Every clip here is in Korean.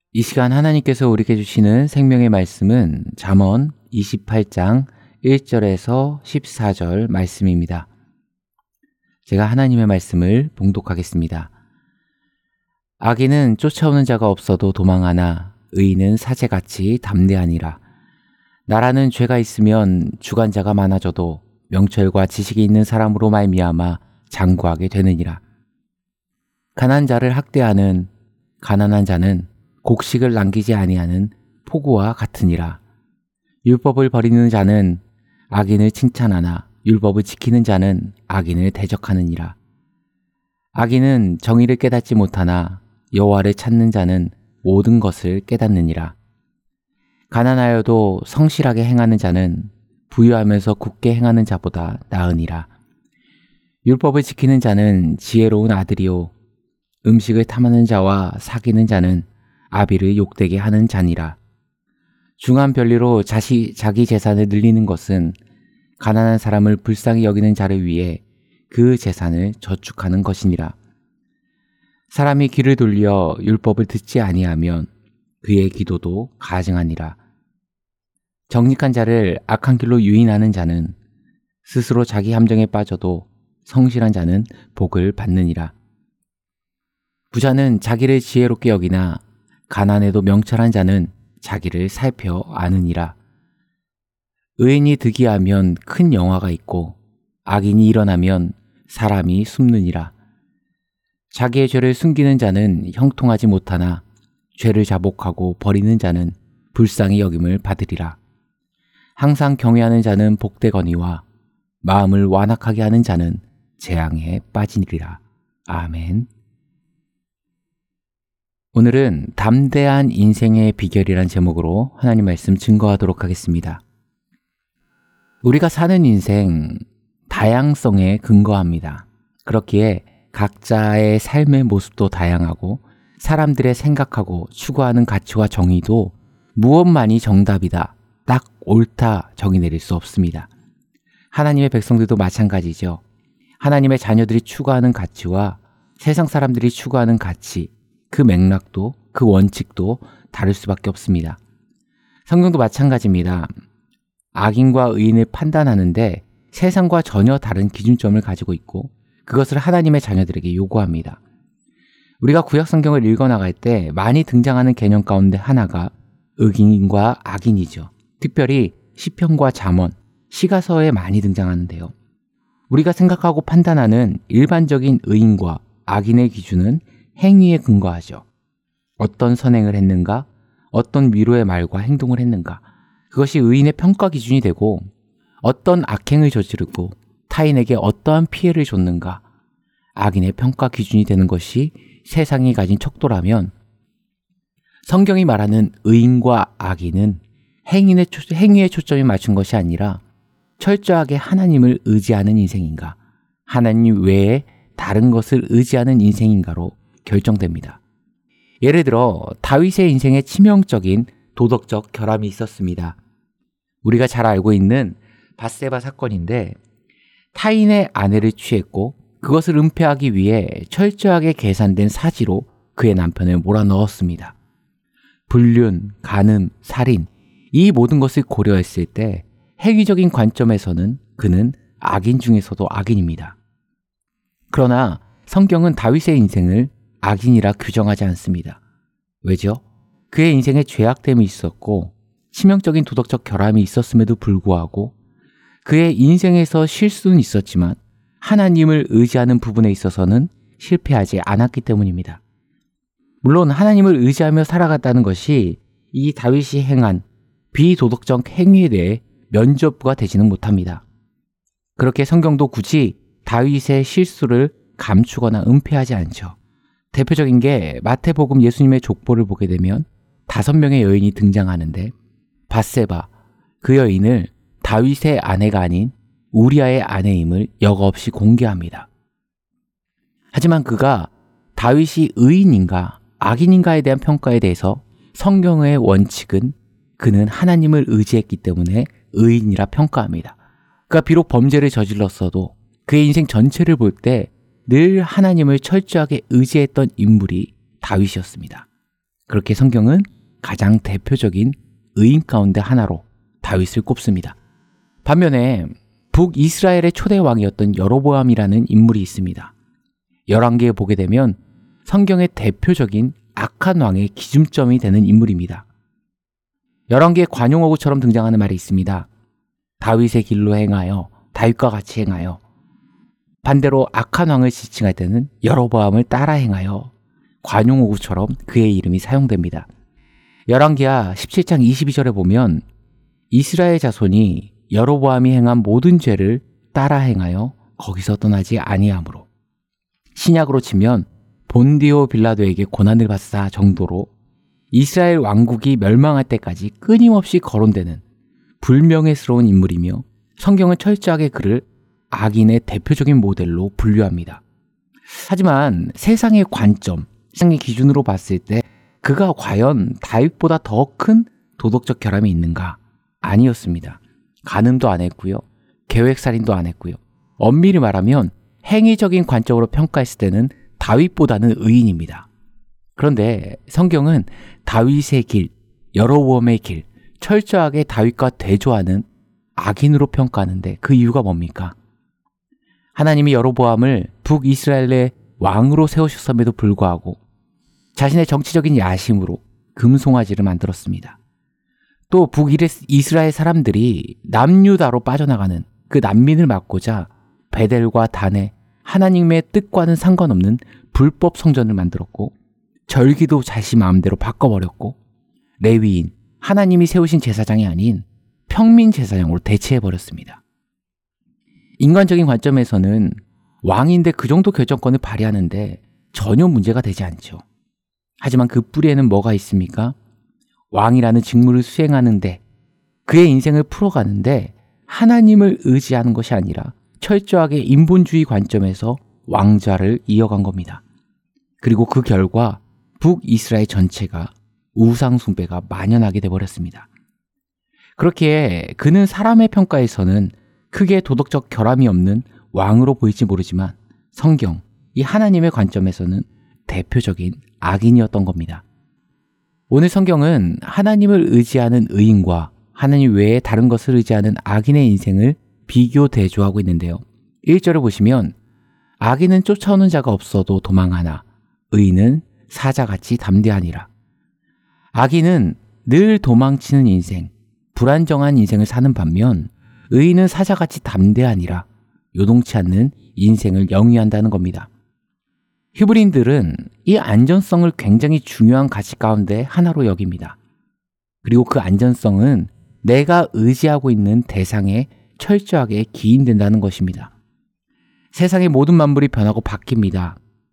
이 시간 하나님께서 우리에게 주시는 생명의 말씀은 잠언 28장 1절에서 14절 말씀입니다. 제가 하나님의 말씀을 봉독하겠습니다. 악인은 쫓아오는 자가 없어도 도망하나 의인은 사제같이 담대하니라. 나라는 죄가 있으면 주관자가 많아져도 명철과 지식이 있는 사람으로 말미암아 장구하게 되느니라. 가난한 자를 학대하는 가난한 자는 곡식을 남기지 아니하는 폭우와 같으니라. 율법을 버리는 자는 악인을 칭찬하나 율법을 지키는 자는 악인을 대적하느니라. 악인은 정의를 깨닫지 못하나 여호와를 찾는 자는 모든 것을 깨닫느니라. 가난하여도 성실하게 행하는 자는 부유하면서 굳게 행하는 자보다 나으니라. 율법을 지키는 자는 지혜로운 아들이요 음식을 탐하는 자와 사귀는 자는 아비를 욕되게 하는 자니라. 중한 별리로 자기 재산을 늘리는 것은 가난한 사람을 불쌍히 여기는 자를 위해 그 재산을 저축하는 것이니라. 사람이 귀를 돌려 율법을 듣지 아니하면 그의 기도도 가증하니라. 정직한 자를 악한 길로 유인하는 자는 스스로 자기 함정에 빠져도 성실한 자는 복을 받느니라. 부자는 자기를 지혜롭게 여기나 가난해도 명철한 자는 자기를 살펴 아느니라. 의인이 득이하면 큰 영화가 있고 악인이 일어나면 사람이 숨느니라. 자기의 죄를 숨기는 자는 형통하지 못하나 죄를 자복하고 버리는 자는 불쌍히 여김을 받으리라. 항상 경외하는 자는 복되거니와 마음을 완악하게 하는 자는 재앙에 빠지리라. 아멘. 오늘은 담대한 인생의 비결이란 제목으로 하나님 말씀 증거하도록 하겠습니다. 우리가 사는 인생 다양성에 근거합니다. 그렇기에 각자의 삶의 모습도 다양하고 사람들의 생각하고 추구하는 가치와 정의도 무엇만이 정답이다, 딱 옳다 정의 내릴 수 없습니다. 하나님의 백성들도 마찬가지죠. 하나님의 자녀들이 추구하는 가치와 세상 사람들이 추구하는 가치, 그 맥락도 그 원칙도 다를 수밖에 없습니다. 성경도 마찬가지입니다. 악인과 의인을 판단하는데 세상과 전혀 다른 기준점을 가지고 있고 그것을 하나님의 자녀들에게 요구합니다. 우리가 구약 성경을 읽어나갈 때 많이 등장하는 개념 가운데 하나가 의인과 악인이죠. 특별히 시편과 잠언, 시가서에 많이 등장하는데요. 우리가 생각하고 판단하는 일반적인 의인과 악인의 기준은 행위에 근거하죠. 어떤 선행을 했는가, 어떤 위로의 말과 행동을 했는가, 그것이 의인의 평가 기준이 되고 어떤 악행을 저지르고 타인에게 어떠한 피해를 줬는가, 악인의 평가 기준이 되는 것이 세상이 가진 척도라면 성경이 말하는 의인과 악인은 행위에 초점이 맞춘 것이 아니라 철저하게 하나님을 의지하는 인생인가, 하나님 외에 다른 것을 의지하는 인생인가로 결정됩니다. 예를 들어 다윗의 인생에 치명적인 도덕적 결함이 있었습니다. 우리가 잘 알고 있는 밧세바 사건인데 타인의 아내를 취했고 그것을 은폐하기 위해 철저하게 계산된 사지로 그의 남편을 몰아넣었습니다. 불륜, 간음, 살인 이 모든 것을 고려했을 때 행위적인 관점에서는 그는 악인 중에서도 악인입니다. 그러나 성경은 다윗의 인생을 악인이라 규정하지 않습니다. 왜죠? 그의 인생에 죄악됨이 있었고 치명적인 도덕적 결함이 있었음에도 불구하고 그의 인생에서 실수는 있었지만 하나님을 의지하는 부분에 있어서는 실패하지 않았기 때문입니다. 물론 하나님을 의지하며 살아갔다는 것이 이 다윗이 행한 비도덕적 행위에 대해 면죄부가 되지는 못합니다. 그렇게 성경도 굳이 다윗의 실수를 감추거나 은폐하지 않죠. 대표적인 게 마태복음 예수님의 족보를 보게 되면 5명의 여인이 등장하는데 밧세바, 그 여인을 다윗의 아내가 아닌 우리아의 아내임을 여과없이 공개합니다. 하지만 그가 다윗이 의인인가 악인인가에 대한 평가에 대해서 성경의 원칙은 그는 하나님을 의지했기 때문에 의인이라 평가합니다. 그가 비록 범죄를 저질렀어도 그의 인생 전체를 볼 때 늘 하나님을 철저하게 의지했던 인물이 다윗이었습니다. 그렇게 성경은 가장 대표적인 의인 가운데 하나로 다윗을 꼽습니다. 반면에 북이스라엘의 초대 왕이었던 여로보암이라는 인물이 있습니다. 열왕기에 보게 되면 성경의 대표적인 악한 왕의 기준점이 되는 인물입니다. 열왕기에 관용어구처럼 등장하는 말이 있습니다. 다윗의 길로 행하여 다윗과 같이 행하여. 반대로 악한 왕을 지칭할 때는 여로보암을 따라 행하여 관용어구처럼 그의 이름이 사용됩니다. 열왕기하 17장 22절에 보면 이스라엘 자손이 여로보암이 행한 모든 죄를 따라 행하여 거기서 떠나지 아니하므로, 신약으로 치면 본디오 빌라도에게 고난을 받사 정도로 이스라엘 왕국이 멸망할 때까지 끊임없이 거론되는 불명예스러운 인물이며 성경은 철저하게 그를 악인의 대표적인 모델로 분류합니다. 하지만 세상의 관점, 세상의 기준으로 봤을 때 그가 과연 다윗보다 더 큰 도덕적 결함이 있는가? 아니었습니다. 간음도 안 했고요. 계획살인도 안 했고요. 엄밀히 말하면 행위적인 관점으로 평가했을 때는 다윗보다는 의인입니다. 그런데 성경은 다윗의 길, 여로보암의 길, 철저하게 다윗과 대조하는 악인으로 평가하는데 그 이유가 뭡니까? 하나님이 여로보암을 북이스라엘의 왕으로 세우셨음에도 불구하고 자신의 정치적인 야심으로 금송아지를 만들었습니다. 또 북이스라엘 사람들이 남유다로 빠져나가는 그 난민을 막고자 베델과 단에 하나님의 뜻과는 상관없는 불법 성전을 만들었고, 절기도 자신 마음대로 바꿔버렸고, 레위인, 하나님이 세우신 제사장이 아닌 평민 제사장으로 대체해버렸습니다. 인간적인 관점에서는 왕인데 그 정도 결정권을 발휘하는데 전혀 문제가 되지 않죠. 하지만 그 뿌리에는 뭐가 있습니까? 왕이라는 직무를 수행하는데, 그의 인생을 풀어가는데 하나님을 의지하는 것이 아니라 철저하게 인본주의 관점에서 왕좌를 이어간 겁니다. 그리고 그 결과 북이스라엘 전체가 우상 숭배가 만연하게 돼버렸습니다. 그렇게 그는 사람의 평가에서는 크게 도덕적 결함이 없는 왕으로 보일지 모르지만 성경, 이 하나님의 관점에서는 대표적인 악인이었던 겁니다. 오늘 성경은 하나님을 의지하는 의인과 하나님 외에 다른 것을 의지하는 악인의 인생을 비교 대조하고 있는데요. 1절을 보시면 악인은 쫓아오는 자가 없어도 도망하나 의인은 사자같이 담대하니라. 악인은 늘 도망치는 인생, 불안정한 인생을 사는 반면 의인은 사자같이 담대하니라, 요동치 않는 인생을 영위한다는 겁니다. 히브리인들은 이 안전성을 굉장히 중요한 가치 가운데 하나로 여깁니다. 그리고 그 안전성은 내가 의지하고 있는 대상에 철저하게 기인된다는 것입니다. 세상의 모든 만물이 변하고 바뀝니다.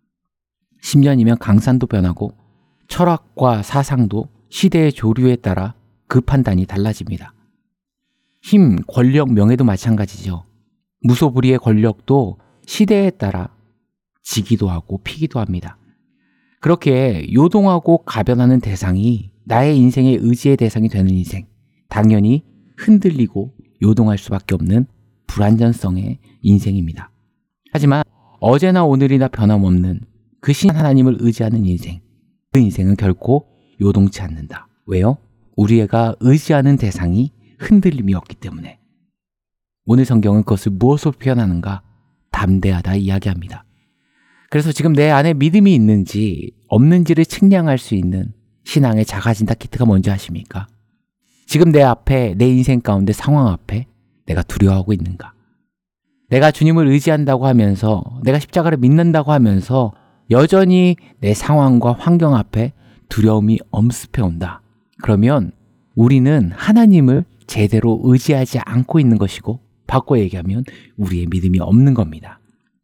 10년이면 강산도 변하고 철학과 사상도 시대의 조류에 따라 그 판단이 달라집니다. 힘, 권력, 명예도 마찬가지죠. 무소불위의 권력도 시대에 따라 지기도 하고 피기도 합니다. 그렇게 요동하고 가변하는 대상이 나의 인생의 의지의 대상이 되는 인생, 당연히 흔들리고 요동할 수밖에 없는 불안전성의 인생입니다. 하지만 어제나 오늘이나 변함없는 그 신 하나님을 의지하는 인생, 그 인생은 결코 요동치 않는다. 왜요? 우리가 의지하는 대상이 흔들림이 없기 때문에. 오늘 성경은 그것을 무엇으로 표현하는가? 담대하다 이야기합니다. 그래서 지금 내 안에 믿음이 있는지 없는지를 측량할 수 있는 신앙의 자가진단 키트가 뭔지 아십니까? 지금 내 앞에, 내 인생 가운데 상황 앞에 내가 두려워하고 있는가? 내가 주님을 의지한다고 하면서, 내가 십자가를 믿는다고 하면서 여전히 내 상황과 환경 앞에 두려움이 엄습해 온다. 그러면 우리는 하나님을 제대로 의지하지 않고 있는 것이고, 바꿔 얘기하면 우리의 믿음이 없는 겁니다.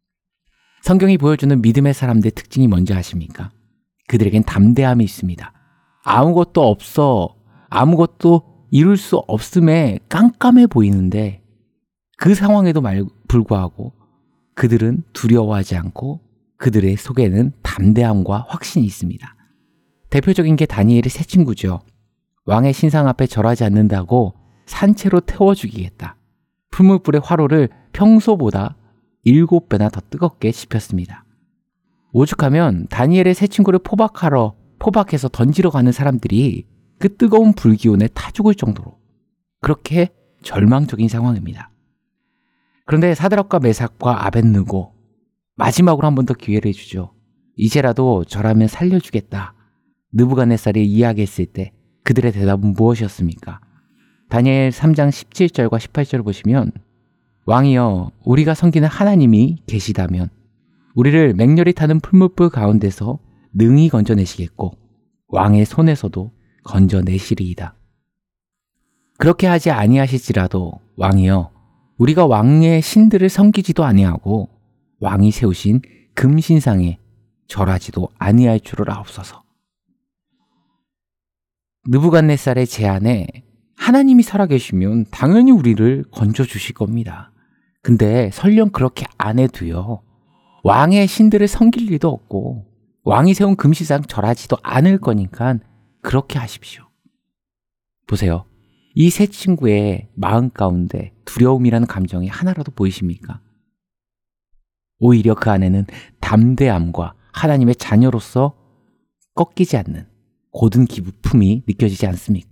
성경이 보여주는 믿음의 사람들의 특징이 뭔지 아십니까? 그들에겐 담대함이 있습니다. 아무것도 없어, 아무것도 이룰 수 없음에 깜깜해 보이는데 그 상황에도 불구하고 그들은 두려워하지 않고 그들의 속에는 담대함과 확신이 있습니다. 대표적인 게 다니엘의 세 친구죠. 왕의 신상 앞에 절하지 않는다고 산채로 태워 죽이겠다. 풀무불의 화로를 평소보다 7배나 더 뜨겁게 지폈습니다. 오죽하면 다니엘의 세 친구를 포박하러 포박해서 던지러 가는 사람들이 그 뜨거운 불기운에 타 죽을 정도로 그렇게 절망적인 상황입니다. 그런데 사드락과 메삭과 아벳느고 마지막으로 한 번 더 기회를 주죠. 이제라도 저라면 살려주겠다. 느부갓네살이 이야기했을 때 그들의 대답은 무엇이었습니까? 다니엘 3장 17절과 18절을 보시면 왕이여 우리가 섬기는 하나님이 계시다면 우리를 맹렬히 타는 풀무불 가운데서 능히 건져내시겠고 왕의 손에서도 건져내시리이다. 그렇게 하지 아니하실지라도 왕이여 우리가 왕의 신들을 섬기지도 아니하고 왕이 세우신 금신상에 절하지도 아니할 줄을 아옵소서. 느부갓네살의 제안에 하나님이 살아계시면 당연히 우리를 건져주실 겁니다. 근데 설령 그렇게 안 해도요. 왕의 신들을 섬길 리도 없고 왕이 세운 금신상 절하지도 않을 거니까 그렇게 하십시오. 보세요. 이 세 친구의 마음 가운데 두려움이라는 감정이 하나라도 보이십니까? 오히려 그 안에는 담대함과 하나님의 자녀로서 꺾이지 않는 고든 기품이 느껴지지 않습니까?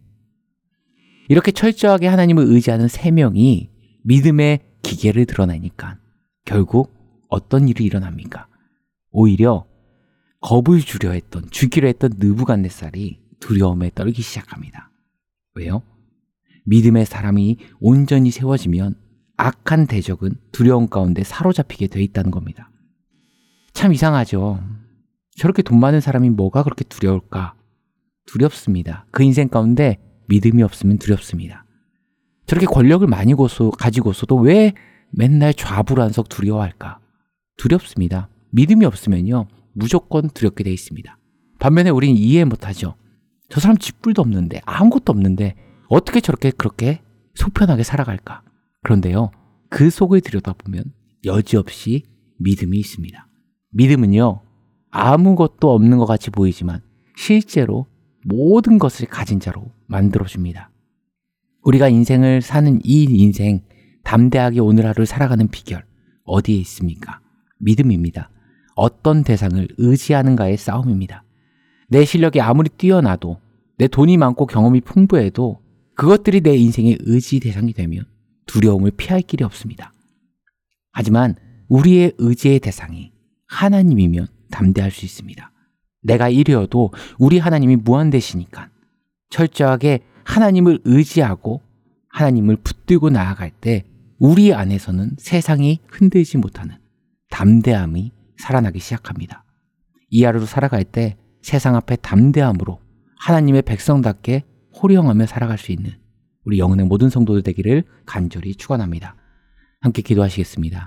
이렇게 철저하게 하나님을 의지하는 세 명이 믿음의 기계를 드러내니까 결국 어떤 일이 일어납니까? 오히려 겁을 주려 했던, 죽이려 했던 느부갓네살이 두려움에 떨기 시작합니다. 왜요? 믿음의 사람이 온전히 세워지면 악한 대적은 두려움 가운데 사로잡히게 돼 있다는 겁니다. 참 이상하죠. 저렇게 돈 많은 사람이 뭐가 그렇게 두려울까? 두렵습니다. 그 인생 가운데 믿음이 없으면 두렵습니다. 저렇게 권력을 많이 가지고서도 왜 맨날 좌불안석 두려워할까? 두렵습니다. 믿음이 없으면요 무조건 두렵게 돼 있습니다. 반면에 우리는 이해 못하죠. 저 사람 쥐뿔도 없는데 아무것도 없는데 어떻게 저렇게 그렇게 속편하게 살아갈까? 그런데요 그 속을 들여다보면 여지없이 믿음이 있습니다. 믿음은요 아무것도 없는 것 같이 보이지만 실제로 모든 것을 가진 자로 만들어줍니다. 우리가 인생을 사는 이 인생 담대하게 오늘 하루를 살아가는 비결 어디에 있습니까? 믿음입니다. 어떤 대상을 의지하는가의 싸움입니다. 내 실력이 아무리 뛰어나도 내 돈이 많고 경험이 풍부해도 그것들이 내 인생의 의지 대상이 되면 두려움을 피할 길이 없습니다. 하지만 우리의 의지의 대상이 하나님이면 담대할 수 있습니다. 내가 이르어도 우리 하나님이 무한되시니까 철저하게 하나님을 의지하고 하나님을 붙들고 나아갈 때 우리 안에서는 세상이 흔들지 못하는 담대함이 살아나기 시작합니다. 이 하루를 살아갈 때 세상 앞에 담대함으로 하나님의 백성답게 호령하며 살아갈 수 있는 우리 영혼의 모든 성도들 되기를 간절히 축원합니다. 함께 기도하시겠습니다.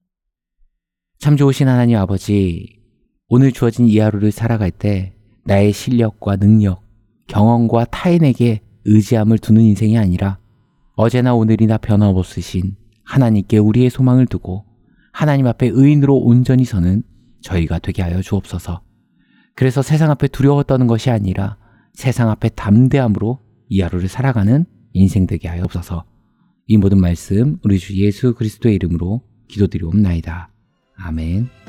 참 좋으신 하나님 아버지, 오늘 주어진 이 하루를 살아갈 때 나의 실력과 능력, 경험과 타인에게 의지함을 두는 인생이 아니라 어제나 오늘이나 변함없으신 하나님께 우리의 소망을 두고 하나님 앞에 의인으로 온전히 서는 저희가 되게 하여 주옵소서. 그래서 세상 앞에 두려워 떠는 것이 아니라 세상 앞에 담대함으로 이 하루를 살아가는 인생 되게 하옵소서. 이 모든 말씀 우리 주 예수 그리스도의 이름으로 기도드리옵나이다. 아멘.